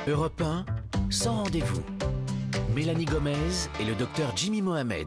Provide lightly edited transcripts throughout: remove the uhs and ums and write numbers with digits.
Europe 1, sans rendez-vous. Mélanie Gomez et le docteur Jimmy Mohamed.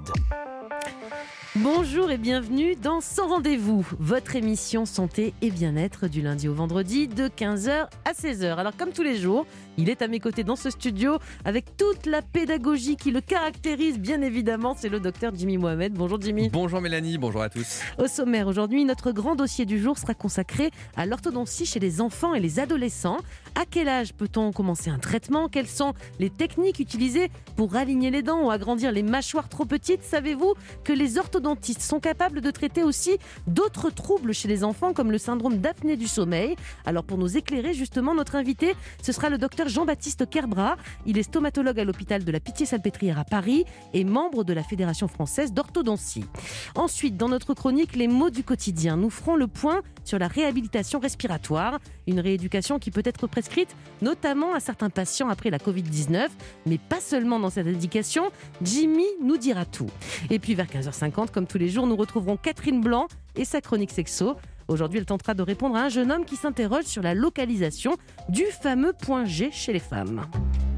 Bonjour et bienvenue dans Sans Rendez-vous, votre émission santé et bien-être du lundi au vendredi de 15h à 16h. Alors comme tous les jours, il est à mes côtés dans ce studio avec toute la pédagogie qui le caractérise bien évidemment, c'est le docteur Jimmy Mohamed. Bonjour Jimmy. Bonjour Mélanie, bonjour à tous. Au sommaire aujourd'hui, notre grand dossier du jour sera consacré à l'orthodontie chez les enfants et les adolescents. À quel âge peut-on commencer un traitement ? Quelles sont les techniques utilisées pour aligner les dents ou agrandir les mâchoires trop petites ? Savez-vous que les orthodontistes sont capables de traiter aussi d'autres troubles chez les enfants comme le syndrome d'apnée du sommeil ? Alors pour nous éclairer justement, notre invité, ce sera le docteur Jean-Baptiste Kerbrat. Il est stomatologue à l'hôpital de la Pitié-Salpêtrière à Paris et membre de la Fédération française d'orthodontie. Ensuite, dans notre chronique Les mots du quotidien, nous ferons le point sur la réhabilitation respiratoire, une rééducation qui peut être prescrite notamment à certains patients après la Covid-19, mais pas seulement dans cette indication. Jimmy nous dira tout. Et puis vers 15h50, comme tous les jours, nous retrouverons Catherine Blanc et sa chronique sexo. Aujourd'hui, elle tentera de répondre à un jeune homme qui s'interroge sur la localisation du fameux point G chez les femmes.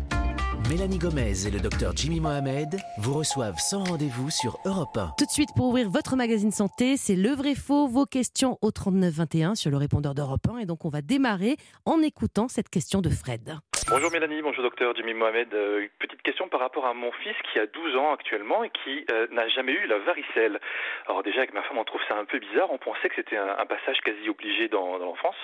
Mélanie Gomez et le docteur Jimmy Mohamed vous reçoivent sans rendez-vous sur Europe 1. Tout de suite, pour ouvrir votre magazine santé, c'est le vrai faux, vos questions au 39 21 sur le répondeur d'Europe 1. Et donc, on va démarrer en écoutant cette question de Fred. Bonjour Mélanie, bonjour docteur Jimmy Mohamed. Petite question par rapport à mon fils qui a 12 ans actuellement et qui n'a jamais eu la varicelle. Alors déjà, avec ma femme, on trouve ça un peu bizarre. On pensait que c'était un passage quasi obligé dans l'enfance.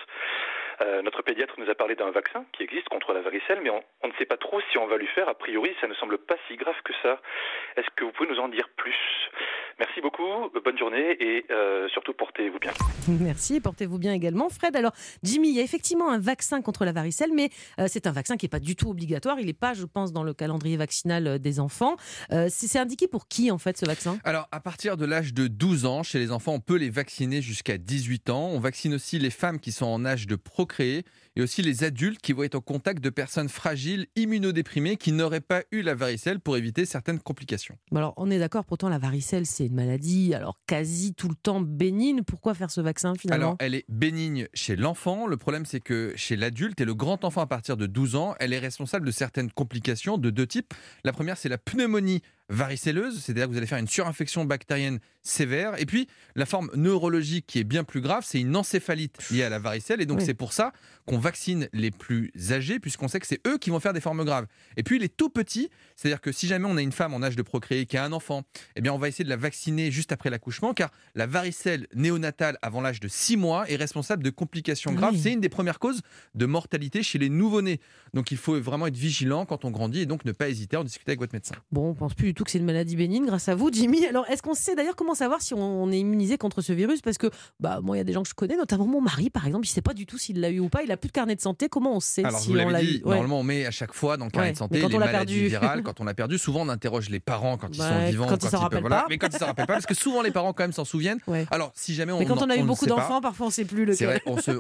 Notre pédiatre nous a parlé d'un vaccin qui existe contre la varicelle, mais on ne sait pas trop si on va lui faire. A priori, ça ne semble pas si grave que ça. Est-ce que vous pouvez nous en dire plus ? Merci beaucoup, bonne journée et surtout portez-vous bien. Merci, portez-vous bien également. Fred, alors Jimmy, il y a effectivement un vaccin contre la varicelle, mais c'est un vaccin qui n'est pas du tout obligatoire. Il n'est pas, je pense, dans le calendrier vaccinal des enfants. C'est indiqué pour qui, en fait, ce vaccin ? Alors, à partir de l'âge de 12 ans, chez les enfants, on peut les vacciner jusqu'à 18 ans. On vaccine aussi les femmes qui sont en âge de procréer et aussi les adultes qui vont être au contact de personnes fragiles, immunodéprimées, qui n'auraient pas eu la varicelle pour éviter certaines complications. Alors, on est d'accord, pourtant, la varicelle, c'est une maladie quasi tout le temps bénigne. Pourquoi faire ce vaccin, finalement ? Alors, elle est bénigne chez l'enfant. Le problème, c'est que chez l'adulte et le grand enfant à partir de 12 ans, elle est responsable de certaines complications de deux types. La première, c'est la pneumonie varicelleuse, c'est-à-dire que vous allez faire une surinfection bactérienne sévère. Et puis, la forme neurologique qui est bien plus grave, c'est une encéphalite liée à la varicelle. Et donc, c'est pour ça qu'on vaccine les plus âgés, puisqu'on sait que c'est eux qui vont faire des formes graves. Et puis, les tout petits, c'est-à-dire que si jamais on a une femme en âge de procréer qui a un enfant, eh bien, on va essayer de la vacciner juste après l'accouchement, car la varicelle néonatale avant l'âge de 6 mois est responsable de complications graves. C'est une des premières causes de mortalité chez les nouveau-nés. Donc, il faut vraiment être vigilant quand on grandit et donc ne pas hésiter à en discuter avec votre médecin. Bon, on pense plus du tout que c'est une maladie bénigne grâce à vous, Jimmy. Alors, est-ce qu'on sait d'ailleurs comment savoir si on est immunisé contre ce virus ? Parce que, moi, il y a des gens que je connais, notamment mon mari, par exemple, il ne sait pas du tout s'il l'a eu ou pas. Il n'a plus de carnet de santé. Comment on sait Alors, si vous on l'a l'avez dit, eu ? normalement, on met à chaque fois dans le carnet de santé les maladies virales. Quand on l'a perdu, souvent, on interroge les parents quand ils sont vivants. Quand ils s'en rappellent pas. Mais quand ils s'en rappellent pas, parce que souvent, les parents, quand même, s'en souviennent. Alors, si jamais mais quand on a eu beaucoup d'enfants, pas, parfois, on ne sait plus lequel. C'est vrai,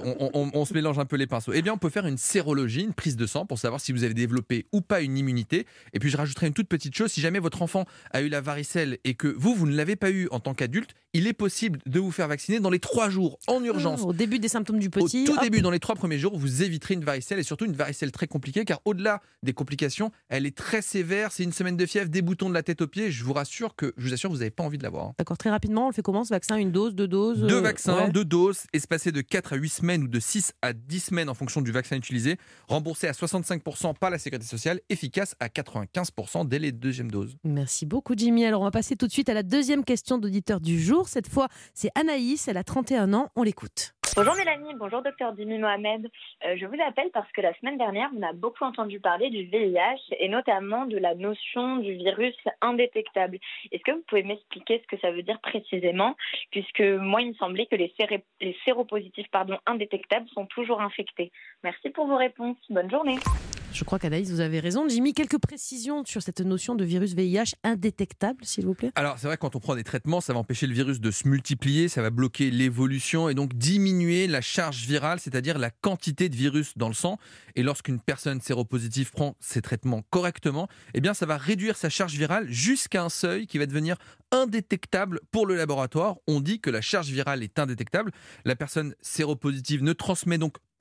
on se mélange un peu les pinceaux. Eh bien, on peut faire une sérologie, une prise de sang pour savoir si vous avez développé ou pas une immunité. Et puis, je rajouterai une toute petite chose. Si jamais votre enfant a eu la varicelle et que vous ne l'avez pas eu en tant qu'adulte, il est possible de vous faire vacciner dans les 3 jours en urgence. Au début des symptômes du petit. Au tout début, dans les 3 premiers jours, vous éviterez une varicelle et surtout une varicelle très compliquée car au-delà des complications, elle est très sévère. C'est une semaine de fièvre, des boutons de la tête aux pieds. Je vous assure que vous n'avez pas envie de l'avoir. D'accord, très rapidement, on le fait comment ce vaccin ? Une dose, 2 doses ? 2 vaccins, 2 doses, espacés de 4 à 8 semaines ou de 6 à 10 semaines en fonction du vaccin utilisé, remboursé à 65% par la Sécurité sociale, efficace à 95% dès les 2e doses. Merci beaucoup Jimmy. Alors on va passer tout de suite à la deuxième question d'auditeur du jour. Cette fois, c'est Anaïs, elle a 31 ans, on l'écoute. Bonjour Mélanie, bonjour docteur Jimmy Mohamed. Je vous appelle parce que la semaine dernière, on a beaucoup entendu parler du VIH et notamment de la notion du virus indétectable. Est-ce que vous pouvez m'expliquer ce que ça veut dire précisément ? Puisque moi, il me semblait que les séropositifs indétectables sont toujours infectés. Merci pour vos réponses. Bonne journée. Je crois qu'Anaïs, vous avez raison. Jimmy, quelques précisions sur cette notion de virus VIH indétectable, s'il vous plaît ? Alors, c'est vrai, quand on prend des traitements, ça va empêcher le virus de se multiplier, ça va bloquer l'évolution et donc diminuer la charge virale, c'est-à-dire la quantité de virus dans le sang. Et lorsqu'une personne séropositive prend ses traitements correctement, eh bien, ça va réduire sa charge virale jusqu'à un seuil qui va devenir indétectable pour le laboratoire. On dit que la charge virale est indétectable. La personne séropositive ne transmet donc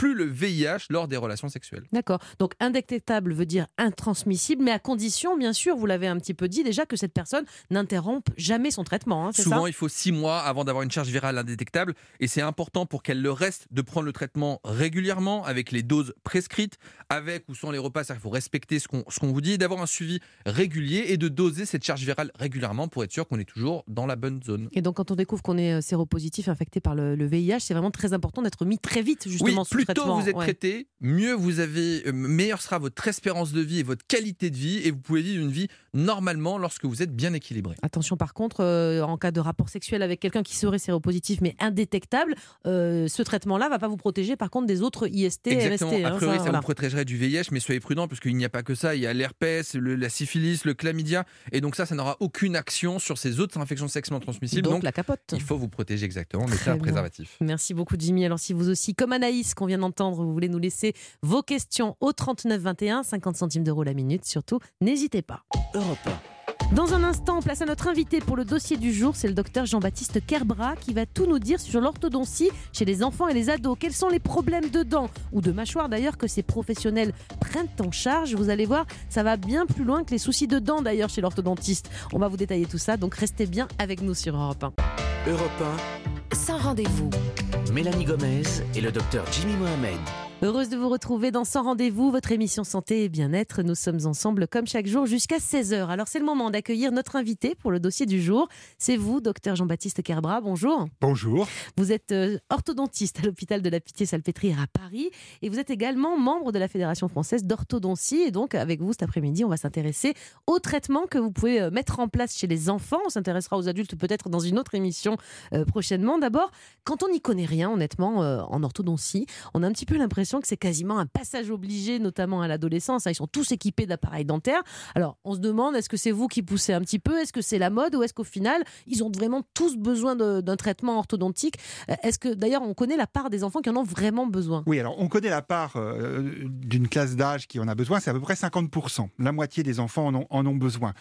plus le VIH lors des relations sexuelles. D'accord. Donc indétectable veut dire intransmissible, mais à condition, bien sûr, vous l'avez un petit peu dit déjà, que cette personne n'interrompe jamais son traitement. C'est Souvent, ça ? il faut 6 mois avant d'avoir une charge virale indétectable et c'est important pour qu'elle le reste de prendre le traitement régulièrement avec les doses prescrites, avec ou sans les repas. Il faut respecter ce qu'on vous dit, d'avoir un suivi régulier et de doser cette charge virale régulièrement pour être sûr qu'on est toujours dans la bonne zone. Et donc quand on découvre qu'on est séropositif, infecté par le VIH, c'est vraiment très important d'être mis très vite justement sous plus traitement. tôt vous êtes traité, mieux vous avez, meilleure sera votre espérance de vie et votre qualité de vie et vous pouvez vivre une vie normalement lorsque vous êtes bien équilibré. Attention par contre, en cas de rapport sexuel avec quelqu'un qui serait séropositif mais indétectable, ce traitement-là va pas vous protéger par contre des autres IST, Exactement. MST. A priori, ça vous protégerait du VIH, mais soyez prudents parce qu'il n'y a pas que ça. Il y a l'herpès, la syphilis, le chlamydia, et donc ça n'aura aucune action sur ces autres infections sexuellement transmissibles. Donc la capote. Il faut vous protéger exactement, mettez un préservatif. Merci beaucoup Jimmy. Alors si vous aussi, comme Anaïs qu'on vient d'entendre, vous voulez nous laisser vos questions au 39 21, 50 centimes d'euros la minute, surtout n'hésitez pas. Europe 1. Dans un instant, place à notre invité pour le dossier du jour, c'est le docteur Jean-Baptiste Kerbrat qui va tout nous dire sur l'orthodontie chez les enfants et les ados. Quels sont les problèmes de dents ou de mâchoire d'ailleurs que ces professionnels prennent en charge? Vous allez voir, ça va bien plus loin que les soucis de dents d'ailleurs chez l'orthodontiste. On va vous détailler tout ça, donc restez bien avec nous sur Europe 1. Europe 1, Sans rendez-vous. Mélanie Gomez et le docteur Jimmy Mohamed. Heureuse de vous retrouver dans Sans rendez-vous, votre émission santé et bien-être. Nous sommes ensemble comme chaque jour jusqu'à 16h. Alors c'est le moment d'accueillir notre invité pour le dossier du jour. C'est vous, docteur Jean-Baptiste Kerbrat. Bonjour. Bonjour. Vous êtes orthodontiste à l'hôpital de la Pitié-Salpêtrière à Paris et vous êtes également membre de la Fédération française d'orthodontie. Et donc avec vous cet après-midi, on va s'intéresser aux traitements que vous pouvez mettre en place chez les enfants. On s'intéressera aux adultes peut-être dans une autre émission prochainement. D'abord, quand on n'y connaît rien honnêtement en orthodontie, on a un petit peu l'impression que c'est quasiment un passage obligé, notamment à l'adolescence. Ils sont tous équipés d'appareils dentaires. Alors, on se demande, est-ce que c'est vous qui poussez un petit peu? Est-ce que c'est la mode? Ou est-ce qu'au final, ils ont vraiment tous besoin d'un traitement orthodontique? Est-ce que, d'ailleurs, on connaît la part des enfants qui en ont vraiment besoin? Oui, alors on connaît la part d'une classe d'âge qui en a besoin, c'est à peu près 50%. La moitié des enfants en ont besoin.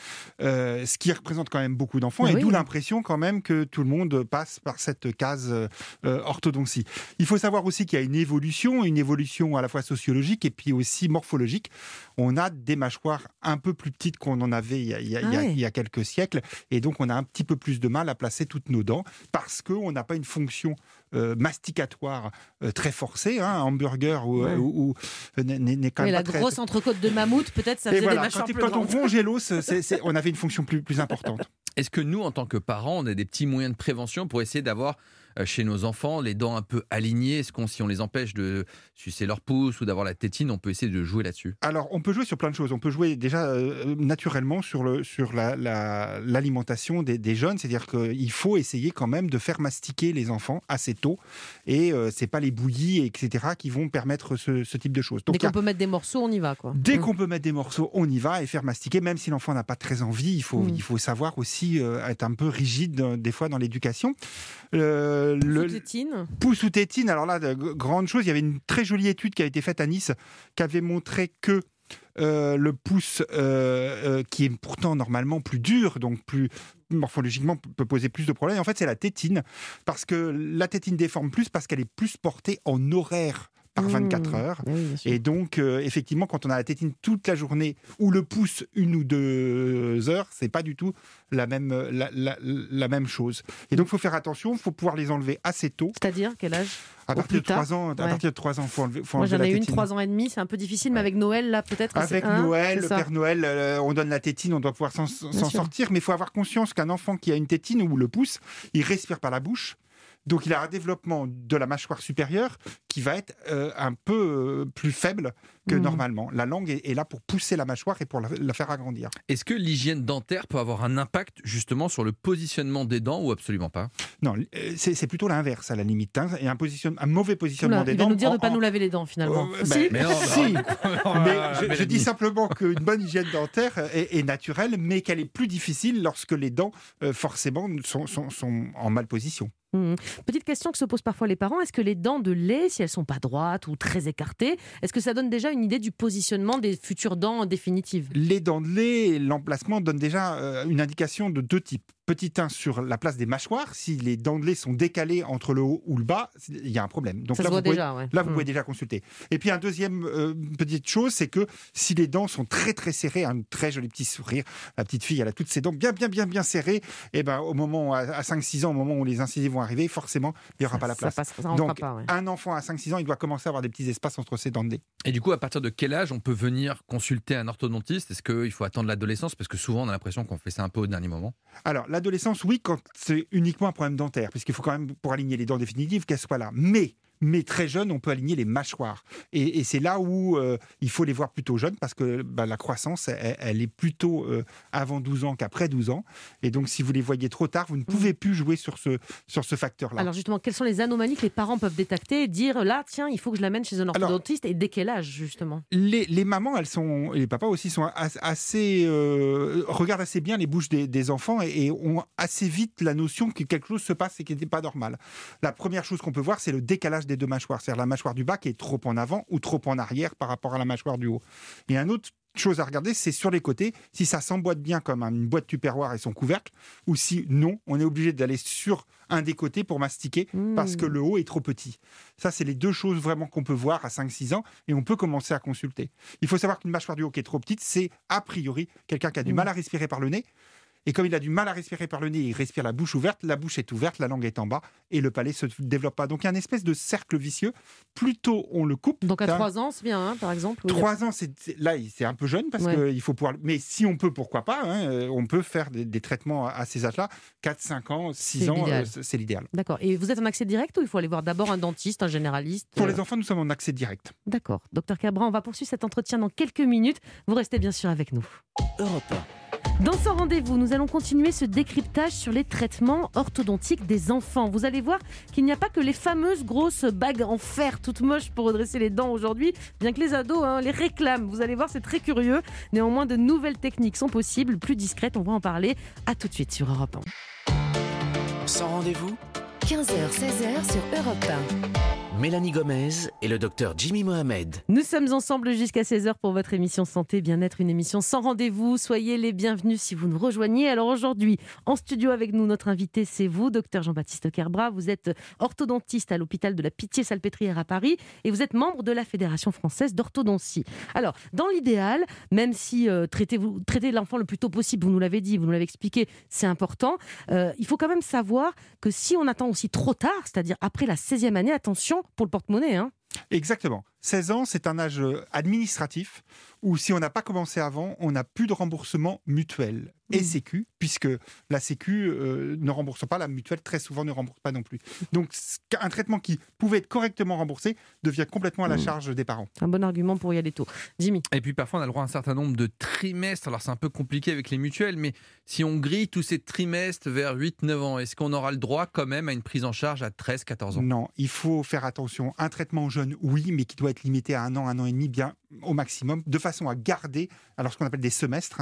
Ce qui représente quand même beaucoup d'enfants, et d'où l'impression quand même que tout le monde passe par cette case orthodontie. Il faut savoir aussi qu'il y a une évolution à la fois sociologique et puis aussi morphologique. On a des mâchoires un peu plus petites qu'on en avait il y a quelques siècles, et donc on a un petit peu plus de mal à placer toutes nos dents parce qu'on n'a pas une fonction masticatoire très forcée. Un hamburger n'est quand même la pas grosse entrecôte de mammouth, peut-être ça faisait des mâchoires plus grandes. Quand on rongeait l'os, on avait une fonction plus importante. Est-ce que nous, en tant que parents, on a des petits moyens de prévention pour essayer d'avoir chez nos enfants les dents un peu alignées? Est-ce si on les empêche de sucer leur pouce ou d'avoir la tétine, on peut essayer de jouer là-dessus? Alors, on peut jouer sur plein de choses. On peut jouer déjà naturellement sur l'alimentation des jeunes. C'est-à-dire qu'il faut essayer quand même de faire mastiquer les enfants assez tôt. Et c'est pas les bouillies, etc., qui vont permettre ce type de choses. Donc, dès qu'on peut mettre des morceaux, on y va, quoi. Dès qu'on peut mettre des morceaux, on y va et faire mastiquer. Même si l'enfant n'a pas très envie, il faut savoir aussi être un peu rigide des fois dans l'éducation. Pouce ou tétine, alors là, grande chose, il y avait une très jolie étude qui a été faite à Nice qui avait montré que le pouce, qui est pourtant normalement plus dur, donc plus morphologiquement peut poser plus de problèmes, en fait c'est la tétine, parce que la tétine déforme plus parce qu'elle est plus portée en horaire par 24 heures. Oui, et donc, effectivement, quand on a la tétine toute la journée ou le pouce 1 ou 2 heures, c'est pas du tout la même chose. Et donc, il faut faire attention, il faut pouvoir les enlever assez tôt. C'est-à-dire, quel âge? À partir de 3 ans, il faut enlever Moi, j'en la ai tétine. 3 ans et demi, c'est un peu difficile, mais avec Noël, là, peut-être. Avec Noël, le Père Noël, on donne la tétine, on doit pouvoir s'en sortir, mais il faut avoir conscience qu'un enfant qui a une tétine ou le pouce, il respire par la bouche. Donc, il a un développement de la mâchoire supérieure qui va être un peu plus faible que normalement. La langue est là pour pousser la mâchoire et pour la faire agrandir. Est-ce que l'hygiène dentaire peut avoir un impact justement sur le positionnement des dents ou absolument pas? Non, c'est plutôt l'inverse à la limite. Et un mauvais positionnement des dents... Il va nous dire de ne pas nous laver les dents finalement. Je dis simplement qu'une bonne hygiène dentaire est naturelle, mais qu'elle est plus difficile lorsque les dents forcément sont en malposition. Petite question que se posent parfois les parents, est-ce que les dents de lait, si elles sont pas droites ou très écartées, est-ce que ça donne déjà une idée du positionnement des futures dents définitives ? Les dents de lait, l'emplacement donne déjà une indication de 2 types. Petit 1 sur la place des mâchoires, si les dents de lait sont décalées entre le haut ou le bas, il y a un problème. Donc ça là, se voit déjà, vous pouvez déjà consulter. Et puis un deuxième petite chose, c'est que si les dents sont très très serrées, un très joli petit sourire, la petite fille elle a toutes ses dents bien serrées, et ben au moment à 5-6 ans, au moment où les incisives vont arriver, forcément il n'y aura pas la place. Donc un enfant à 5-6 ans, il doit commencer à avoir des petits espaces entre ses dents de lait. Et du coup, à partir de quel âge on peut venir consulter un orthodontiste ? Est-ce qu'il faut attendre l'adolescence ? Parce que souvent on a l'impression qu'on fait ça un peu au dernier moment. Alors l'adolescence, oui, quand c'est uniquement un problème dentaire, puisqu'il faut quand même, pour aligner les dents définitives, qu'elles soient là. Mais très jeune, on peut aligner les mâchoires. Et c'est là où il faut les voir plutôt jeunes, parce que la croissance, elle est plutôt avant 12 ans qu'après 12 ans. Et donc, si vous les voyez trop tard, vous ne pouvez plus jouer sur ce facteur-là. Alors justement, quelles sont les anomalies que les parents peuvent détecter et dire, là, tiens, il faut que je l'amène chez un orthodontiste, et dès quel âge, justement ? Les mamans, et les papas aussi, sont assez regardent assez bien les bouches des enfants et ont assez vite la notion que quelque chose se passe et qui n'est pas normal. La première chose qu'on peut voir, c'est le décalage des 2 mâchoires, c'est-à-dire la mâchoire du bas qui est trop en avant ou trop en arrière par rapport à la mâchoire du haut. Et un autre chose à regarder, c'est sur les côtés, si ça s'emboîte bien comme une boîte tupperware et son couvercle, ou si non, on est obligé d'aller sur un des côtés pour mastiquer parce que le haut est trop petit. Ça, c'est les 2 choses vraiment qu'on peut voir à 5-6 ans et on peut commencer à consulter. Il faut savoir qu'une mâchoire du haut qui est trop petite, c'est a priori quelqu'un qui a du mal à respirer par le nez. Et comme il a du mal à respirer par le nez, il respire la bouche ouverte, la bouche est ouverte, la langue est en bas et le palais ne se développe pas. Donc il y a une espèce de cercle vicieux. Plus tôt on le coupe. Donc à 3 ans, c'est bien, par exemple. 3 ans, là, c'est un peu jeune parce qu'il faut pouvoir. Mais si on peut, pourquoi pas, on peut faire des traitements à ces âges-là. 4-5 ans, 6 ans, c'est l'idéal. D'accord. Et vous êtes en accès direct ou il faut aller voir d'abord un dentiste, un généraliste ? Pour les enfants, nous sommes en accès direct. D'accord. Docteur Cabra, on va poursuivre cet entretien dans quelques minutes. Vous restez bien sûr avec nous. Europe 1. Dans ce rendez-vous, nous allons continuer ce décryptage sur les traitements orthodontiques des enfants. Vous allez voir qu'il n'y a pas que les fameuses grosses bagues en fer toutes moches pour redresser les dents aujourd'hui, bien que les ados les réclament. Vous allez voir, c'est très curieux. Néanmoins, de nouvelles techniques sont possibles, plus discrètes. On va en parler. À tout de suite sur Europe 1. Sans rendez-vous, 15h-16h sur Europe 1. Mélanie Gomez et le docteur Jimmy Mohamed. Nous sommes ensemble jusqu'à 16h pour votre émission Santé Bien-être, une émission sans rendez-vous. Soyez les bienvenus si vous nous rejoignez. Alors aujourd'hui, en studio avec nous, notre invité, c'est vous, docteur Jean-Baptiste Kerbrat. Vous êtes orthodontiste à l'hôpital de la Pitié-Salpêtrière à Paris et vous êtes membre de la Fédération française d'orthodontie. Alors, dans l'idéal, même si traiter l'enfant le plus tôt possible, vous nous l'avez dit, vous nous l'avez expliqué, c'est important, il faut quand même savoir que si on attend aussi trop tard, c'est-à-dire après la 16e année, attention pour le porte-monnaie. Exactement. 16 ans, c'est un âge administratif où si on n'a pas commencé avant, on n'a plus de remboursement mutuel et Sécu, puisque la Sécu ne rembourse pas, la mutuelle très souvent ne rembourse pas non plus. Donc un traitement qui pouvait être correctement remboursé devient complètement à la charge des parents. Un bon argument pour y aller tôt. Jimmy. Et puis parfois on a le droit à un certain nombre de trimestres, alors c'est un peu compliqué avec les mutuelles, mais si on grille tous ces trimestres vers 8-9 ans, est-ce qu'on aura le droit quand même à une prise en charge à 13-14 ans ? Non, il faut faire attention. Un traitement jeune, oui, mais qui doit être limité à 1 an et demi, bien au maximum, de façon à garder, alors ce qu'on appelle des semestres,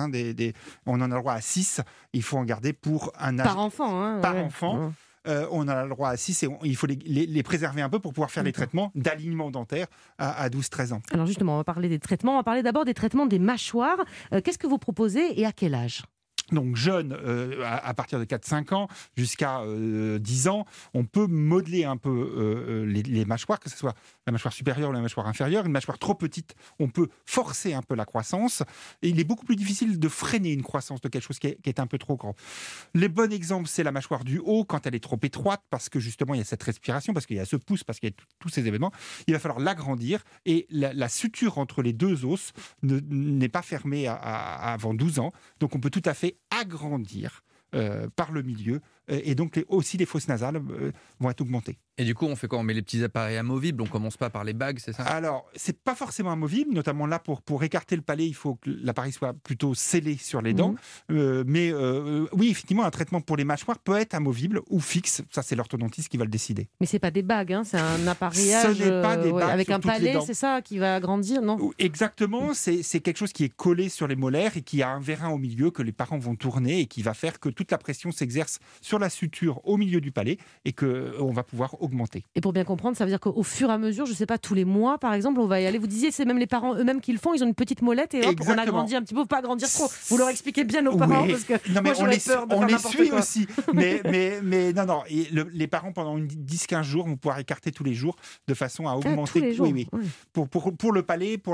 on en a le droit à 6, il faut en garder pour un âge... Par enfant. Par enfant. On a le droit à 6 et il faut les préserver un peu pour pouvoir faire les traitements d'alignement dentaire à 12-13 ans. Alors justement, on va parler des traitements. On va parler d'abord des traitements des mâchoires. Qu'est-ce que vous proposez et à quel âge ? Donc jeune, à partir de 4-5 ans jusqu'à 10 ans, on peut modeler un peu les mâchoires, que ce soit la mâchoire supérieure ou la mâchoire inférieure. Une mâchoire trop petite, on peut forcer un peu la croissance. Et il est beaucoup plus difficile de freiner une croissance de quelque chose qui est un peu trop grand. Les bons exemples, c'est la mâchoire du haut, quand elle est trop étroite, parce que justement, il y a cette respiration, parce qu'il y a ce pouce, parce qu'il y a tous ces événements. Il va falloir l'agrandir. Et la suture entre les 2 os n'est pas fermée avant 12 ans. Donc on peut tout à fait agrandir par le milieu et donc aussi les fosses nasales vont être augmentées. Et du coup, on fait quoi ? On met les petits appareils amovibles, on commence pas par les bagues, c'est ça ? Alors, c'est pas forcément amovible, notamment là pour écarter le palais, il faut que l'appareil soit plutôt scellé sur les dents. Mais oui, effectivement, un traitement pour les mâchoires peut être amovible ou fixe. Ça, c'est l'orthodontiste qui va le décider. Mais c'est pas des bagues, c'est un appareillage. Ce n'est pas des bagues avec sur un toutes les palais, dents. c'est ça qui va agrandir, non ? Exactement, c'est quelque chose qui est collé sur les molaires et qui a un vérin au milieu que les parents vont tourner et qui va faire que toute la pression s'exerce sur sur la suture au milieu du palais et qu'on va pouvoir augmenter. Et pour bien comprendre, ça veut dire qu'au fur et à mesure, je ne sais pas, tous les mois, par exemple, on va y aller. Vous disiez, c'est même les parents eux-mêmes qui le font, ils ont une petite molette et hop, on agrandit un petit peu, pas agrandir trop. Vous leur expliquez bien aux parents, parce que non, mais moi, j'aurais peur de faire n'importe quoi. On les suit aussi. Mais non. Et les parents, pendant 10-15 jours, vont pouvoir écarter tous les jours de façon à augmenter. Tous les jours. Oui. Pour le palais, pour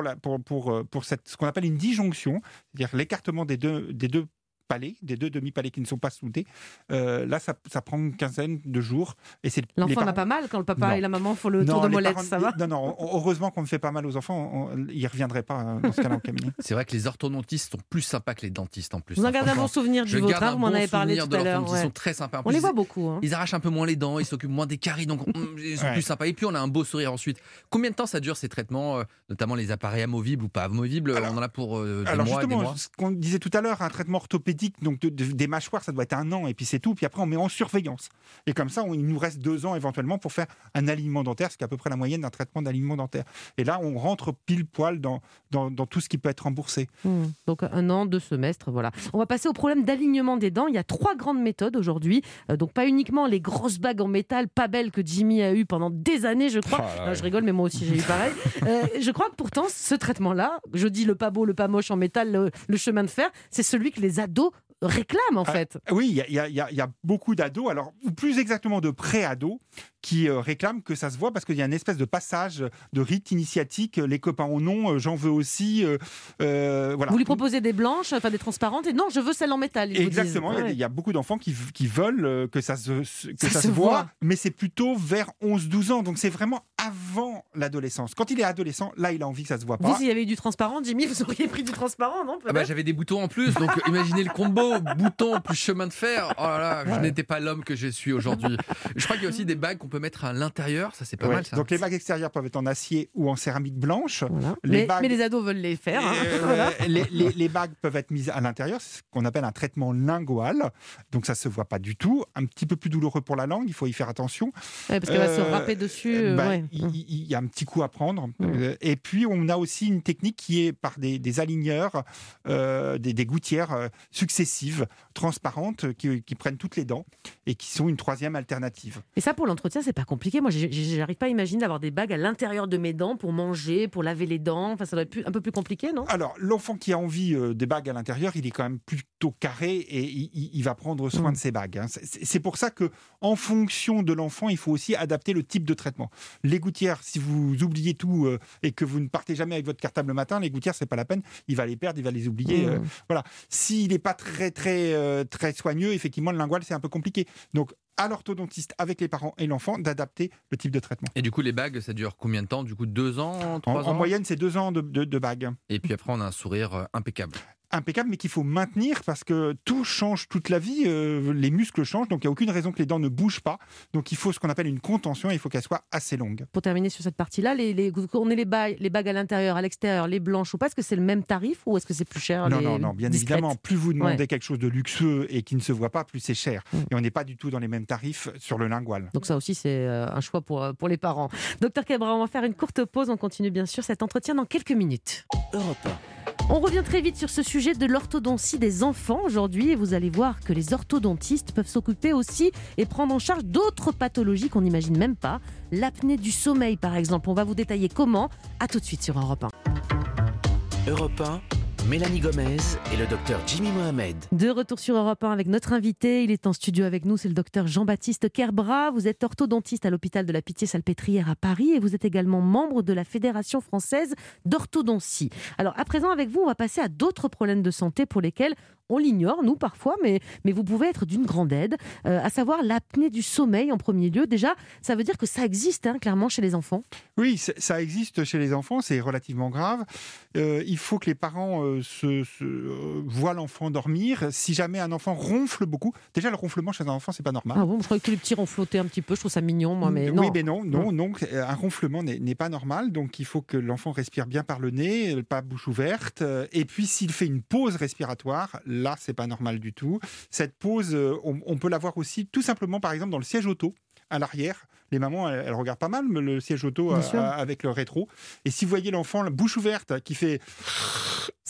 ce qu'on appelle une disjonction, c'est-à-dire l'écartement des deux palais, des deux demi-palais qui ne sont pas soudés, là ça prend une quinzaine de jours. Et l'enfant n'a pas mal quand le papa et la maman font le tour de molette, ça va? Non, heureusement qu'on ne fait pas mal aux enfants, ils ne reviendraient pas dans ce cas-là au cabinet. C'est vrai que les orthodontistes sont plus sympas que les dentistes en plus. Vous en gardez un bon souvenir du vôtre, vous m'en avez parlé tout à l'heure. Ils sont très sympas. On les voit beaucoup. Ils arrachent un peu moins les dents, ils s'occupent moins des caries, donc ils sont plus sympas. Et puis on a un beau sourire ensuite. Combien de temps ça dure ces traitements, notamment les appareils amovibles ou pas amovibles? On en a pour des mois. Ce qu'on disait tout à l'heure, un traitement orthopédique, donc des mâchoires, ça doit être 1 an, et puis c'est tout. Puis après, on met en surveillance. Et comme ça, il nous reste 2 ans éventuellement pour faire un alignement dentaire, ce qui est à peu près la moyenne d'un traitement d'alignement dentaire. Et là, on rentre pile poil dans tout ce qui peut être remboursé. Donc 1 an, 2 semestres, voilà. On va passer au problème d'alignement des dents. Il y a 3 grandes méthodes aujourd'hui. Donc pas uniquement les grosses bagues en métal, pas belles, que Jimmy a eu pendant des années, je crois. Je rigole, mais moi aussi j'ai eu pareil. Je crois que pourtant, ce traitement-là, je dis le pas beau, le pas moche en métal, le chemin de fer, c'est celui que les ados réclament en fait. Oui, il y a beaucoup d'ados, alors ou plus exactement de pré-ados, qui réclament que ça se voit parce qu'il y a une espèce de passage de rite initiatique. Les copains en ont, j'en veux aussi. Voilà. Vous lui proposez des blanches, enfin des transparentes, et non, je veux celle en métal. Exactement, il y a beaucoup d'enfants qui veulent que ça se voit, mais c'est plutôt vers 11-12 ans, donc c'est vraiment avant l'adolescence. Quand il est adolescent, là, il a envie que ça se voit pas. Vous, s'il y avait eu du transparent, Jimmy, vous auriez pris du transparent, non? J'avais des boutons en plus, donc imaginez le combo, boutons plus chemin de fer. Oh là là, je n'étais pas l'homme que je suis aujourd'hui. Je crois qu'il y a aussi des bagues qu'on peut mettre à l'intérieur, ça c'est pas mal ça. Donc les bagues extérieures peuvent être en acier ou en céramique blanche. Voilà. Mais les ados veulent les faire. Les bagues peuvent être mises à l'intérieur, c'est ce qu'on appelle un traitement lingual. Donc ça se voit pas du tout. Un petit peu plus douloureux pour la langue, il faut y faire attention. Parce qu'elle va se râper dessus. Il y a un petit coup à prendre. Et puis on a aussi une technique qui est par des aligneurs, des gouttières successives, transparentes, qui prennent toutes les dents et qui sont une troisième alternative. Et ça, pour l'entretien, c'est pas compliqué. Moi, j'arrive pas à imaginer d'avoir des bagues à l'intérieur de mes dents pour manger, pour laver les dents. Enfin, ça doit être un peu plus compliqué, non? Alors, l'enfant qui a envie des bagues à l'intérieur, il est quand même plutôt carré et il va prendre soin de ses bagues. Hein. C'est pour ça que, en fonction de l'enfant, il faut aussi adapter le type de traitement. Les gouttières, si vous oubliez tout et que vous ne partez jamais avec votre cartable le matin, les gouttières, c'est pas la peine. Il va les perdre, il va les oublier. Voilà. S'il n'est pas très soigneux, effectivement, le lingual, c'est un peu compliqué. Donc, à l'orthodontiste, avec les parents et l'enfant, d'adapter le type de traitement. Et du coup, les bagues, ça dure combien de temps? Du coup, 2 ans, 3 ans? En moyenne, c'est 2 ans de bagues. Et puis après, on a un sourire impeccable. Impeccable, mais qu'il faut maintenir parce que tout change toute la vie, les muscles changent, donc il n'y a aucune raison que les dents ne bougent pas. Donc il faut ce qu'on appelle une contention, il faut qu'elle soit assez longue. Pour terminer sur cette partie-là, on est les bagues à l'intérieur, à l'extérieur, les blanches ou pas, est-ce que c'est le même tarif ou est-ce que c'est plus cher? Non, bien évidemment, plus vous demandez quelque chose de luxueux et qui ne se voit pas, plus c'est cher. Et on n'est pas du tout dans les mêmes tarifs sur le lingual. Donc ça aussi, c'est un choix pour les parents. Docteur Cabra, on va faire une courte pause, on continue bien sûr cet entretien dans quelques minutes. Europe 1. On revient très vite sur ce sujet de l'orthodontie des enfants aujourd'hui et vous allez voir que les orthodontistes peuvent s'occuper aussi et prendre en charge d'autres pathologies qu'on n'imagine même pas. L'apnée du sommeil par exemple, on va vous détailler comment. À tout de suite sur Europe 1. Europe 1, Mélanie Gomez et le docteur Jimmy Mohamed. De retour sur Europe 1 avec notre invité. Il est en studio avec nous, c'est le docteur Jean-Baptiste Kerbrat. Vous êtes orthodontiste à l'hôpital de la Pitié-Salpêtrière à Paris et vous êtes également membre de la Fédération française d'orthodontie. Alors à présent avec vous, on va passer à d'autres problèmes de santé pour lesquels on l'ignore, nous, parfois, mais vous pouvez être d'une grande aide, à savoir l'apnée du sommeil en premier lieu. Déjà, ça veut dire que ça existe, clairement, chez les enfants? Oui, ça existe chez les enfants, c'est relativement grave. Il faut que les parents voient l'enfant dormir. Si jamais un enfant ronfle beaucoup, déjà le ronflement chez un enfant, c'est pas normal. Ah bon, je croyais que les petits ronflotaient un petit peu, je trouve ça mignon, moi, mais non. Oui, mais non, un ronflement n'est pas normal, donc il faut que l'enfant respire bien par le nez, pas bouche ouverte. Et puis, s'il fait une pause respiratoire, là, c'est pas normal du tout. Cette pause, on peut l'avoir aussi tout simplement, par exemple, dans le siège auto, à l'arrière. Les mamans, elles regardent pas mal le siège auto avec le rétro. Et si vous voyez l'enfant, la bouche ouverte, qui fait...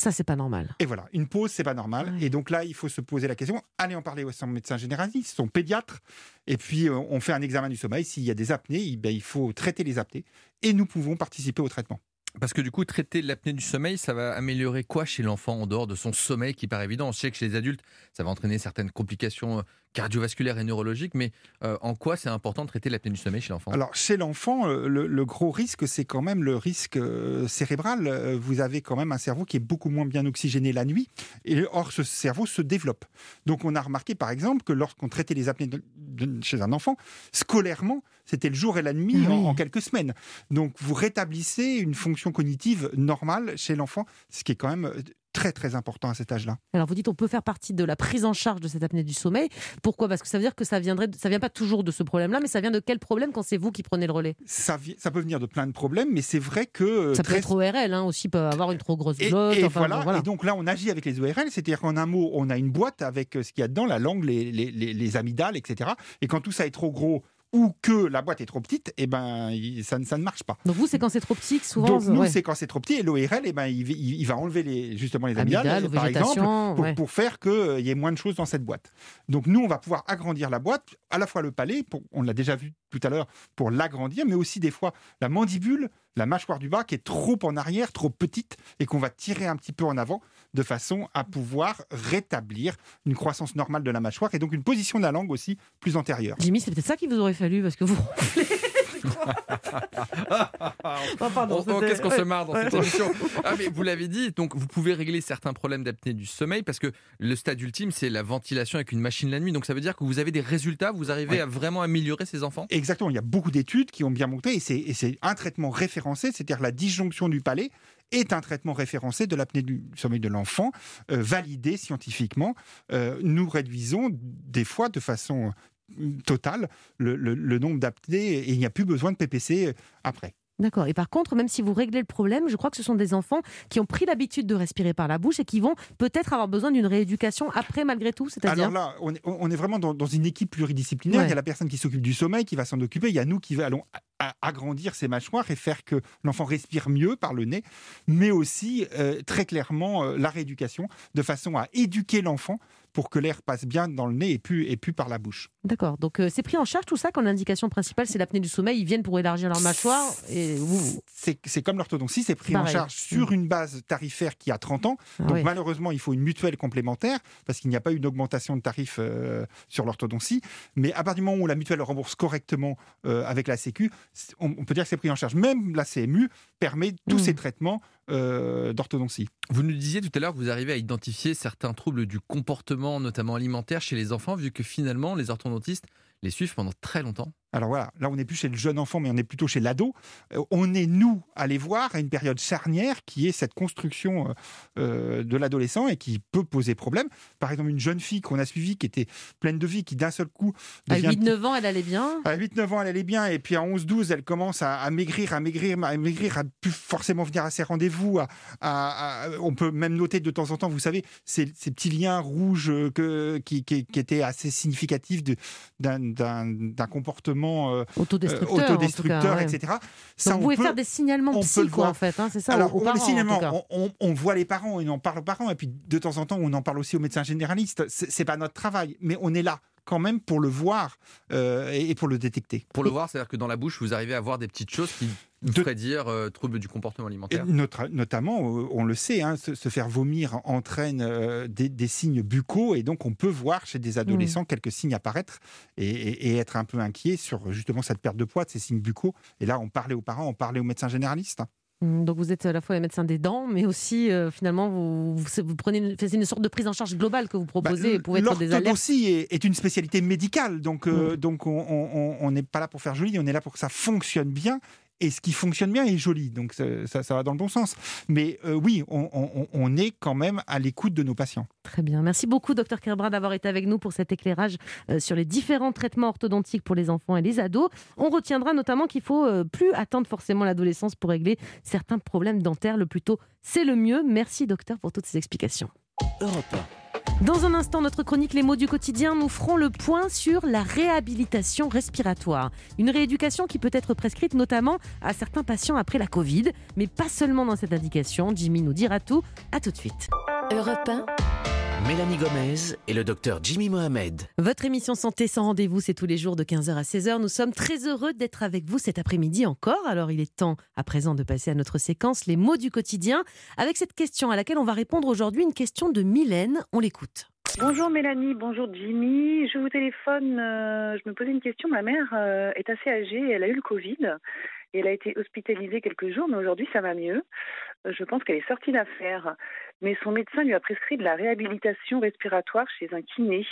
Ça, c'est pas normal. Et voilà, une pause, c'est pas normal. Oui. Et donc là, il faut se poser la question, aller en parler à son médecin généraliste, son pédiatre, et puis on fait un examen du sommeil. S'il y a des apnées, il faut traiter les apnées, et nous pouvons participer au traitement. Parce que du coup, traiter l'apnée du sommeil, ça va améliorer quoi chez l'enfant en dehors de son sommeil qui paraît évident? On sait que chez les adultes, ça va entraîner certaines complications cardiovasculaires et neurologiques, mais en quoi c'est important de traiter l'apnée du sommeil chez l'enfant? Alors, chez l'enfant, le gros risque, c'est quand même le risque cérébral. Vous avez quand même un cerveau qui est beaucoup moins bien oxygéné la nuit. Et or, ce cerveau se développe. Donc, on a remarqué, par exemple, que lorsqu'on traitait les apnées chez un enfant, scolairement, c'était le jour et la nuit Oui. en quelques semaines. Donc, vous rétablissez une fonction cognitive normale chez l'enfant, ce qui est quand même très, très important à cet âge-là. Alors vous dites on peut faire partie de la prise en charge de cette apnée du sommeil. Pourquoi? Parce que ça veut dire que ça vient pas toujours de ce problème-là, mais ça vient de quel problème quand c'est vous qui prenez le relais? Ça peut venir de plein de problèmes, mais c'est vrai que... Ça peut être ORL aussi, peut avoir une trop grosse glotte. Et, enfin, voilà. voilà. Et donc là, on agit avec les ORL, c'est-à-dire qu'en un mot, on a une boîte avec ce qu'il y a dedans, la langue, les amygdales, etc. Et quand tout ça est trop gros ou que la boîte est trop petite, ça ne marche pas. Donc vous, c'est quand c'est trop petit que souvent... Donc nous, c'est quand c'est trop petit, et l'ORL, il va enlever justement les amygdales, par exemple, pour faire qu'il y ait moins de choses dans cette boîte. Donc nous, on va pouvoir agrandir la boîte, à la fois le palais, on l'a déjà vu tout à l'heure, pour l'agrandir, mais aussi des fois la mandibule, la mâchoire du bas qui est trop en arrière, trop petite, et qu'on va tirer un petit peu en avant, de façon à pouvoir rétablir une croissance normale de la mâchoire, et donc une position de la langue aussi plus antérieure. Jimmy, c'est peut-être ça qu'il vous aurait fallu, parce que vous ronflez. Qu'est-ce qu'on se marre dans cette émission. Mais vous l'avez dit, donc vous pouvez régler certains problèmes d'apnée du sommeil parce que le stade ultime, c'est la ventilation avec une machine la nuit. Donc ça veut dire que vous avez des résultats, vous arrivez à vraiment améliorer ces enfants? Exactement, il y a beaucoup d'études qui ont bien montré, et c'est un traitement référencé, c'est-à-dire la disjonction du palais est un traitement référencé de l'apnée du sommeil de l'enfant, validé scientifiquement. Nous réduisons des fois de façon totale le nombre d'apnées, et il n'y a plus besoin de PPC après. D'accord. Et par contre, même si vous réglez le problème, je crois que ce sont des enfants qui ont pris l'habitude de respirer par la bouche et qui vont peut-être avoir besoin d'une rééducation après, malgré tout, c'est-à-dire... Alors là, on est vraiment dans une équipe pluridisciplinaire. Ouais. Il y a la personne qui s'occupe du sommeil, qui va s'en occuper. Il y a nous qui allons agrandir ses mâchoires et faire que l'enfant respire mieux par le nez, mais aussi très clairement la rééducation, de façon à éduquer l'enfant pour que l'air passe bien dans le nez et plus par la bouche. D'accord, donc c'est pris en charge tout ça quand l'indication principale c'est l'apnée du sommeil, ils viennent pour élargir leur mâchoire et c'est comme l'orthodontie, c'est pris en charge sur une base tarifaire qui a 30 ans, donc malheureusement il faut une mutuelle complémentaire parce qu'il n'y a pas eu une augmentation de tarif sur l'orthodontie, mais à partir du moment où la mutuelle rembourse correctement avec la Sécu, on peut dire que c'est pris en charge. Même la CMU permet tous ces traitements d'orthodontie. Vous nous disiez tout à l'heure que vous arrivez à identifier certains troubles du comportement, notamment alimentaire, chez les enfants, vu que finalement, les orthodontistes les suivent pendant très longtemps. Alors voilà, là on n'est plus chez le jeune enfant, mais on est plutôt chez l'ado. On est, nous, allés voir à une période charnière qui est cette construction de l'adolescent et qui peut poser problème. Par exemple, une jeune fille qu'on a suivie qui était pleine de vie, qui d'un seul coup... À 8-9 ans, elle allait bien. À 8-9 ans, elle allait bien. Et puis à 11-12, elle commence à maigrir, à plus forcément venir à ses rendez-vous. On peut même noter de temps en temps, vous savez, ces petits liens rouges qui étaient assez significatifs d'un comportement autodestructeur, etc. Ça, donc vous pouvez faire des signalements psy, en fait, c'est ça. Alors, aux parents, les signalements, on voit les parents, et on en parle aux parents, et puis de temps en temps, on en parle aussi aux médecins généralistes. C'est pas notre travail, mais on est là quand même pour le voir et pour le détecter. Pour le voir, c'est-à-dire que dans la bouche, vous arrivez à voir des petites choses qui devraient dire troubles du comportement alimentaire. Notamment, on le sait, se faire vomir entraîne des signes buccaux, et donc on peut voir chez des adolescents quelques signes apparaître et être un peu inquiet sur justement cette perte de poids, de ces signes buccaux. Et là, on parlait aux parents, on parlait aux médecins généralistes. Donc vous êtes à la fois les médecins des dents, mais aussi finalement vous prenez c'est une sorte de prise en charge globale que vous proposez. Pour être des alertes. L'orthodontie est une spécialité médicale, donc on n'est pas là pour faire joli, on est là pour que ça fonctionne bien. Et ce qui fonctionne bien est joli, donc ça va dans le bon sens. Mais oui, on est quand même à l'écoute de nos patients. Très bien. Merci beaucoup, Dr Kerbrat, d'avoir été avec nous pour cet éclairage sur les différents traitements orthodontiques pour les enfants et les ados. On retiendra notamment qu'il ne faut plus attendre forcément l'adolescence pour régler certains problèmes dentaires. Le plus tôt, c'est le mieux. Merci, docteur, pour toutes ces explications. Europe 1. Dans un instant, notre chronique Les mots du quotidien, nous ferons le point sur la réhabilitation respiratoire. Une rééducation qui peut être prescrite notamment à certains patients après la Covid, mais pas seulement dans cette indication. Jimmy nous dira tout. À tout de suite. Europe 1, Mélanie Gomez et le docteur Jimmy Mohamed. Votre émission Santé sans rendez-vous, c'est tous les jours de 15h à 16h. Nous sommes très heureux d'être avec vous cet après-midi encore. Alors il est temps à présent de passer à notre séquence Les mots du quotidien avec cette question à laquelle on va répondre aujourd'hui, une question de Mylène. On l'écoute. Bonjour Mélanie, bonjour Jimmy. Je vous téléphone, je me posais une question. Ma mère est assez âgée, elle a eu le Covid et elle a été hospitalisée quelques jours, mais aujourd'hui ça va mieux. Je pense qu'elle est sortie d'affaire, mais son médecin lui a prescrit de la réhabilitation respiratoire chez un kiné.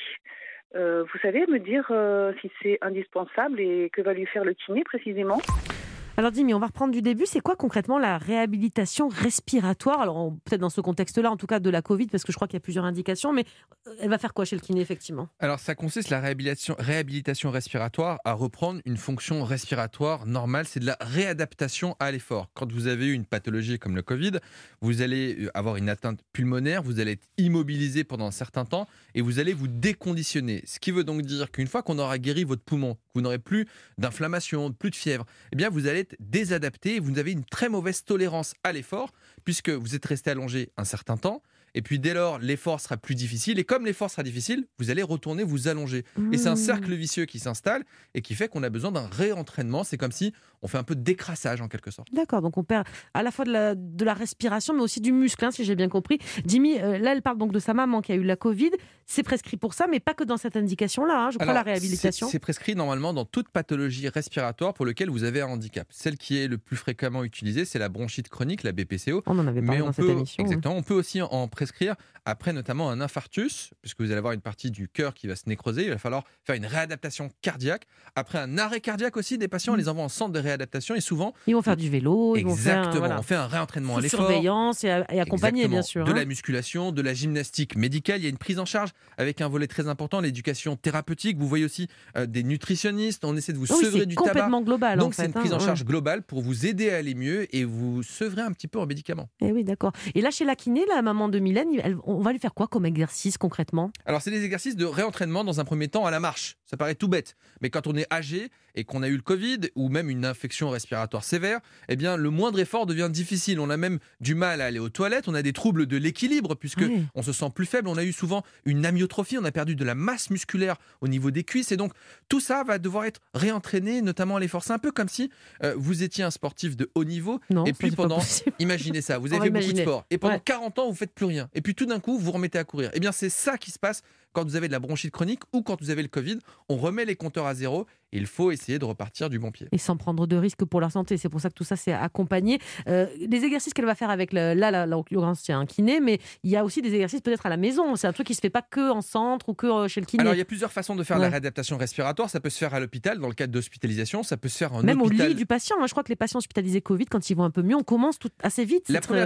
Vous savez me dire si c'est indispensable et que va lui faire le kiné précisément ? Alors Jimmy, on va reprendre du début. C'est quoi concrètement la réhabilitation respiratoire ? Alors peut-être dans ce contexte-là, en tout cas de la Covid, parce que je crois qu'il y a plusieurs indications, mais elle va faire quoi chez le kiné effectivement ? Alors ça consiste, la réhabilitation respiratoire, à reprendre une fonction respiratoire normale. C'est de la réadaptation à l'effort. Quand vous avez eu une pathologie comme le Covid, vous allez avoir une atteinte pulmonaire, vous allez être immobilisé pendant un certain temps et vous allez vous déconditionner. Ce qui veut donc dire qu'une fois qu'on aura guéri votre poumon, que vous n'aurez plus d'inflammation, plus de fièvre, eh bien vous allez être désadapté et vous avez une très mauvaise tolérance à l'effort puisque vous êtes resté allongé un certain temps. Et puis dès lors, l'effort sera plus difficile. Et comme l'effort sera difficile, vous allez retourner vous allonger. Et c'est un cercle vicieux qui s'installe et qui fait qu'on a besoin d'un réentraînement. C'est comme si on fait un peu de décrassage en quelque sorte. D'accord, donc on perd à la fois de la respiration, mais aussi du muscle, si j'ai bien compris. Jimmy, là, elle parle donc de sa maman qui a eu la Covid. C'est prescrit pour ça, mais pas que dans cette indication-là. Je crois la réhabilitation. C'est prescrit normalement dans toute pathologie respiratoire pour laquelle vous avez un handicap. Celle qui est le plus fréquemment utilisée, c'est la bronchite chronique, la BPCO. On en avait parlé dans cette émission. Exactement, on peut aussi en prescrire après notamment un infarctus, puisque vous allez avoir une partie du cœur qui va se nécroser. Il va falloir faire une réadaptation cardiaque. Après un arrêt cardiaque aussi, des patients, on les envoie en centre de réadaptation et souvent... Ils vont faire du vélo. Exactement, on fait un réentraînement à l'effort. Surveillance et accompagné, bien sûr. De la musculation, de la gymnastique médicale. Il y a une prise en charge avec un volet très important, l'éducation thérapeutique. Vous voyez aussi des nutritionnistes. On essaie de vous sevrer du tabac. C'est complètement global. Donc c'est une prise en charge globale pour vous aider à aller mieux et vous sevrer un petit peu en médicaments. Et oui, d'accord. Et là, chez la kiné, la maman de Mylène, on va lui faire quoi comme exercice concrètement ? Alors c'est des exercices de réentraînement dans un premier temps à la marche. Ça paraît tout bête, mais quand on est âgé et qu'on a eu le Covid ou même une infection respiratoire sévère, eh bien le moindre effort devient difficile. On a même du mal à aller aux toilettes, on a des troubles de l'équilibre puisque on se sent plus faible. On a eu souvent une amyotrophie, on a perdu de la masse musculaire au niveau des cuisses et donc tout ça va devoir être réentraîné, notamment à l'effort. C'est un peu comme si vous étiez un sportif de haut niveau et puis imaginez ça, vous avez fait beaucoup de sport et pendant 40 ans vous faites plus rien et puis tout d'un coup vous remettez à courir. Eh bien c'est ça qui se passe quand vous avez de la bronchite chronique ou quand vous avez le Covid. On remet les compteurs à zéro et il faut essayer de repartir du bon pied. Et sans prendre de risques pour la santé. C'est pour ça que tout ça, c'est accompagné. Les exercices qu'elle va faire avec, là, l'occurrence, c'est un kiné, mais il y a aussi des exercices peut-être à la maison. C'est un truc qui ne se fait pas que en centre ou que chez le kiné. Alors, il y a plusieurs façons de faire la réadaptation respiratoire. Ça peut se faire à l'hôpital, dans le cadre d'hospitalisation. Ça peut se faire en même hôpital. Au lit du patient. Je crois que les patients hospitalisés Covid, quand ils vont un peu mieux, on commence assez vite. La première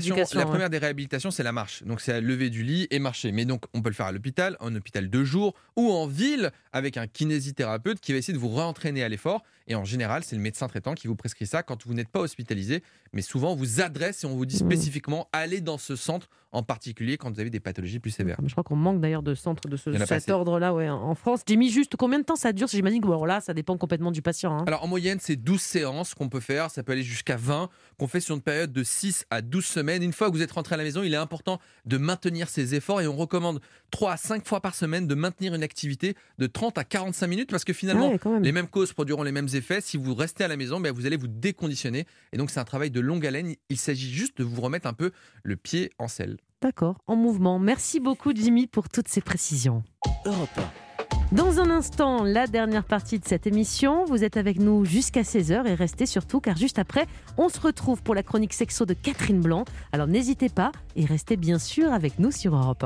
des réhabilitations, c'est la marche. Donc, c'est à lever du lit et marcher. Mais donc, on peut le faire à l'hôpital, en hôpital de jour ou en ville avec un kinésithérapeute qui va essayer de vous réentraîner à l'effort. Et en général, c'est le médecin traitant qui vous prescrit ça quand vous n'êtes pas hospitalisé. Mais souvent, on vous adresse et on vous dit spécifiquement allez dans ce centre, en particulier quand vous avez des pathologies plus sévères. Je crois qu'on manque d'ailleurs de centres de cet ordre-là en France. Jimmy, juste combien de temps ça dure ? J'imagine que là, ça dépend complètement du patient. Alors en moyenne, c'est 12 séances qu'on peut faire. Ça peut aller jusqu'à 20, qu'on fait sur une période de 6 à 12 semaines. Une fois que vous êtes rentré à la maison, il est important de maintenir ses efforts et on recommande 3 à 5 fois par semaine de maintenir une activité de 30 à 45 minutes parce que finalement, les mêmes causes produiront les mêmes effets. Si vous restez à la maison, vous allez vous déconditionner. Et donc, c'est un travail de longue haleine. Il s'agit juste de vous remettre un peu le pied en selle. D'accord, en mouvement. Merci beaucoup, Jimmy, pour toutes ces précisions. Europe 1. Dans un instant, la dernière partie de cette émission. Vous êtes avec nous jusqu'à 16h et restez surtout, car juste après, on se retrouve pour la chronique sexo de Catherine Blanc. Alors n'hésitez pas et restez bien sûr avec nous sur Europe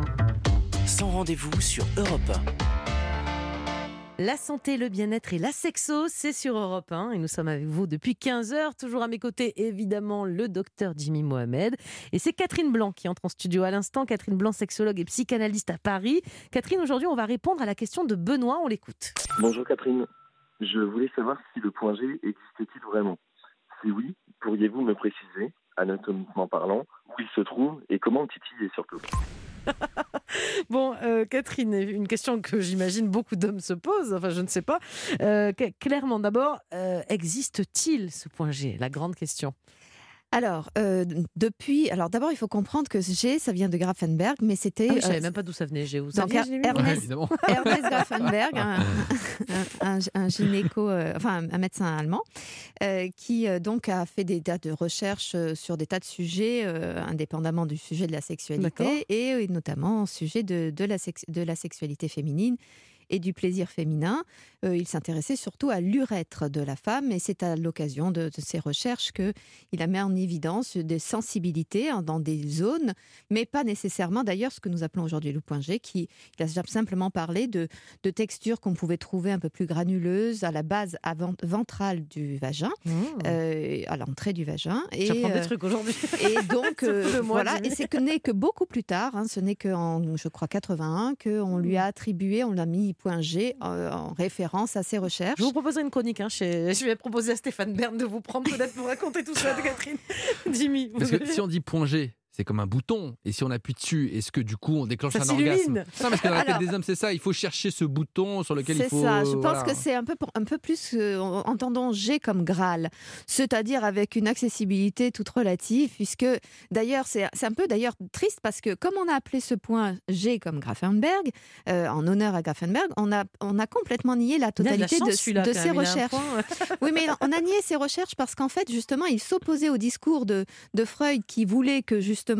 1. Sans rendez-vous sur Europe 1. La santé, le bien-être et la sexo, c'est sur Europe 1 et nous sommes avec vous depuis 15h. Toujours à mes côtés, évidemment, le docteur Jimmy Mohamed. Et c'est Catherine Blanc qui entre en studio à l'instant. Catherine Blanc, sexologue et psychanalyste à Paris. Catherine, aujourd'hui, on va répondre à la question de Benoît. On l'écoute. Bonjour Catherine. Je voulais savoir si le point G existe-t-il vraiment ? Si oui, pourriez-vous me préciser, anatomiquement parlant, où il se trouve et comment le titiller surtout ? Bon, Catherine, une question que j'imagine beaucoup d'hommes se posent, enfin je ne sais pas. Clairement, d'abord, existe-t-il ce point G? La grande question. Alors, d'abord, il faut comprendre que G, ça vient de Grafenberg, mais c'était... je ne savais même pas d'où ça venait, G. Vous saviez, Ernest Grafenberg, un gynéco, un médecin allemand, qui donc a fait des tas de recherches sur des tas de sujets, indépendamment du sujet de la sexualité, et notamment au sujet de la sexualité féminine et du plaisir féminin. Il s'intéressait surtout à l'urètre de la femme, et c'est à l'occasion de ces recherches qu'il a mis en évidence des sensibilités dans des zones, mais pas nécessairement d'ailleurs ce que nous appelons aujourd'hui le point G, il a simplement parlé de textures qu'on pouvait trouver un peu plus granuleuses à la base ventrale du vagin, à l'entrée du vagin. J'apprends des trucs aujourd'hui. Et donc, voilà, et ce n'est que beaucoup plus tard, ce n'est qu'en, je crois, 81, qu'on lui a attribué, on l'a mis point G en référence à ses recherches. Je vous proposerai une chronique. Je vais proposer à Stéphane Bern de vous prendre peut-être pour raconter tout ça de Catherine. Jimmy. Parce que si on dit point G, c'est comme un bouton. Et si on appuie dessus, est-ce que du coup on déclenche un orgasme? Non, parce que dans la tête des hommes, c'est ça. Il faut chercher ce bouton sur lequel il faut... C'est ça. Je pense que c'est un peu plus... entendons G comme Graal. C'est-à-dire avec une accessibilité toute relative, puisque d'ailleurs, c'est un peu d'ailleurs triste, parce que comme on a appelé ce point G comme Grafenberg, en honneur à Grafenberg, on a complètement nié la totalité de ses recherches. Oui, mais on a nié ses recherches parce qu'en fait, justement, il s'opposait au discours de Freud qui voulait que justement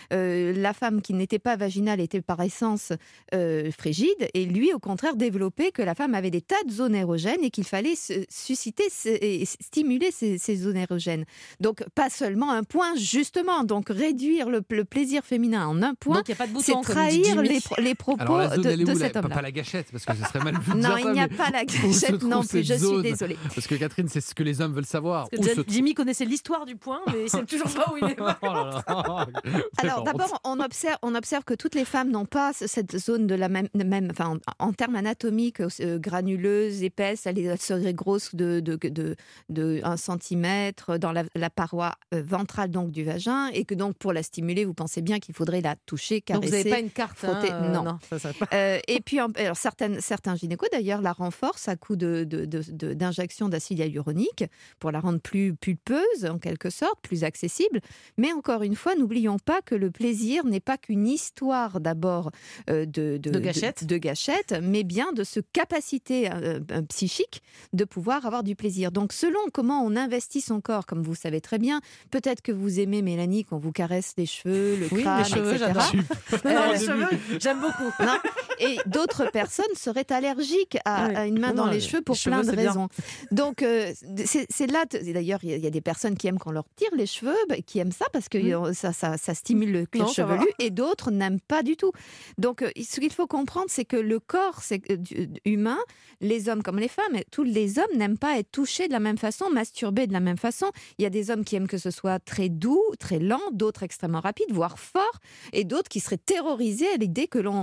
la femme qui n'était pas vaginale était par essence frigide, et lui au contraire développait que la femme avait des tas de zones érogènes et qu'il fallait susciter et stimuler ces zones érogènes. Donc pas seulement un point, justement, donc réduire le plaisir féminin en un point, donc, y a pas de bouton, c'est trahir les propos. Alors, la zone, de cet homme-là. Pas la gâchette, parce que ce serait mal vu de non, dire ça, il n'y a pas la gâchette non plus, je suis désolée. Parce que Catherine, c'est ce que les hommes veulent savoir. Jimmy connaissait l'histoire du point, mais il ne sait toujours pas où il est. Alors d'abord, on observe que toutes les femmes n'ont pas cette zone de la même en termes anatomiques, granuleuse, épaisse, elle serait grosse de 1 cm dans la paroi ventrale donc du vagin, et que donc pour la stimuler, vous pensez bien qu'il faudrait la toucher, caresser. Donc vous n'avez pas une carte, frotter. Non. Ça et puis alors, certains gynécos d'ailleurs la renforcent à coup d'injection d'acide hyaluronique pour la rendre plus pulpeuse en quelque sorte, plus accessible. Mais encore une fois, n'oublions pas que le plaisir n'est pas qu'une histoire d'abord de gâchette, mais bien de ce capacité psychique de pouvoir avoir du plaisir. Donc selon comment on investit son corps, comme vous savez très bien, peut-être que vous aimez, Mélanie, qu'on vous caresse les cheveux, le crâne, les cheveux, etc. Les cheveux, j'aime beaucoup. Non. Et d'autres personnes seraient allergiques à une main dans les cheveux pour plein de raisons. Donc c'est là, d'ailleurs, il y a des personnes qui aiment qu'on leur tire les cheveux, qui aiment ça parce que ça stimule le cuir chevelu, et d'autres n'aiment pas du tout. Donc ce qu'il faut comprendre, c'est que le corps humain, les hommes comme les femmes, tous les hommes n'aiment pas être touchés de la même façon, masturbés de la même façon. Il y a des hommes qui aiment que ce soit très doux, très lent, d'autres extrêmement rapides, voire fort, et d'autres qui seraient terrorisés à l'idée que l'on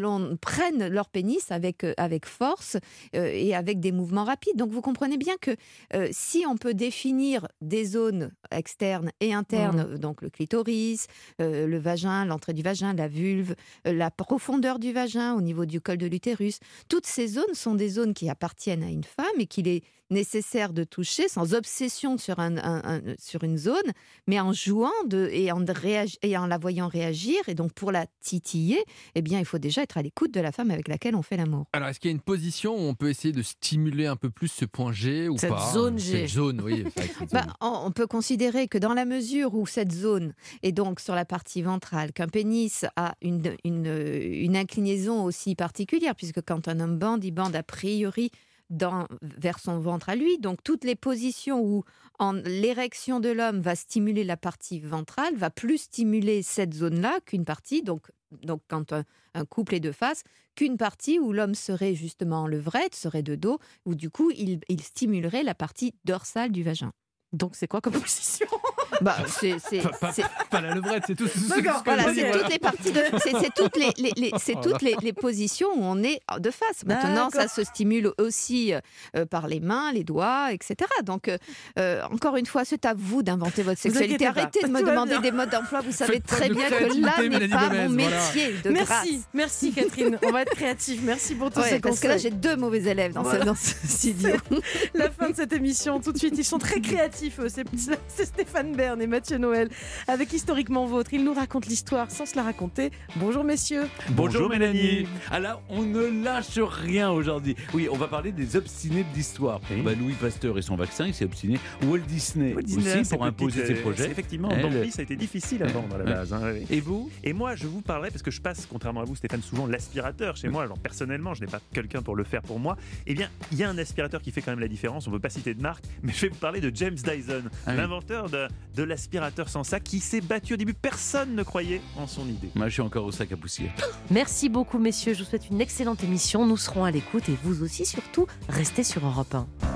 prenne leur pénis avec force et avec des mouvements rapides. Donc vous comprenez bien que si on peut définir des zones externes et internes, donc le clitoris, le vagin, l'entrée du vagin, la vulve, la profondeur du vagin au niveau du col de l'utérus, toutes ces zones sont des zones qui appartiennent à une femme et qu'il est nécessaire de toucher sans obsession sur une zone, mais en jouant et en la voyant réagir. Et donc pour la titiller, eh bien il faut déjà être à l'écoute de la femme avec laquelle on fait l'amour. Alors est-ce qu'il y a une position où on peut essayer de stimuler un peu plus ce point G ou cette pas? Zone G. Cette zone, oui. On peut considérer que dans la mesure où cette zone est donc sur la partie ventrale, qu'un pénis a une inclinaison aussi particulière, puisque quand un homme bande, il bande a priori vers son ventre à lui. Donc toutes les positions où l'érection de l'homme va stimuler la partie ventrale, va plus stimuler cette zone-là qu'une partie, donc quand un couple est de face, qu'une partie où l'homme serait justement en levrette, serait de dos, où du coup il stimulerait la partie dorsale du vagin. Donc c'est quoi comme position? Pas la levrette, c'est tout. Voilà, c'est toutes les parties c'est toutes les positions où on est de face. Maintenant, ça se stimule aussi par les mains, les doigts, etc. Donc, encore une fois, c'est à vous d'inventer votre sexualité. Arrêtez de me demander des modes d'emploi. Vous savez très bien que là n'est pas mon métier de grâce. Merci Catherine. On va être créatifs. Merci pour tous ces conseils. Parce que là, j'ai 2 mauvais élèves dans ce studio. La fin de cette émission. Tout de suite, ils sont très créatifs. C'est Stéphane Bern et Mathieu Noël avec Historiquement Vôtre. Ils nous racontent l'histoire sans se la raconter. Bonjour messieurs. Bonjour Mélanie. Alors, on ne lâche rien aujourd'hui. Oui, on va parler des obstinés de l'histoire. Louis Pasteur et son vaccin, il s'est obstiné. Walt Disney aussi pour imposer ses projets. Effectivement, dans lui, ça a été difficile à vendre à la base. Et vous? Et moi, je vous parlerai, parce que je passe, contrairement à vous Stéphane, souvent l'aspirateur chez moi. Alors personnellement, je n'ai pas quelqu'un pour le faire pour moi. Eh bien, il y a un aspirateur qui fait quand même la différence. On ne peut pas citer de marque, mais je vais vous parler de James Dyson, l'inventeur de l'aspirateur sans sac, qui s'est battu au début. Personne ne croyait en son idée. Moi, je suis encore au sac à poussière. Merci beaucoup messieurs, je vous souhaite une excellente émission. Nous serons à l'écoute et vous aussi surtout, restez sur Europe 1.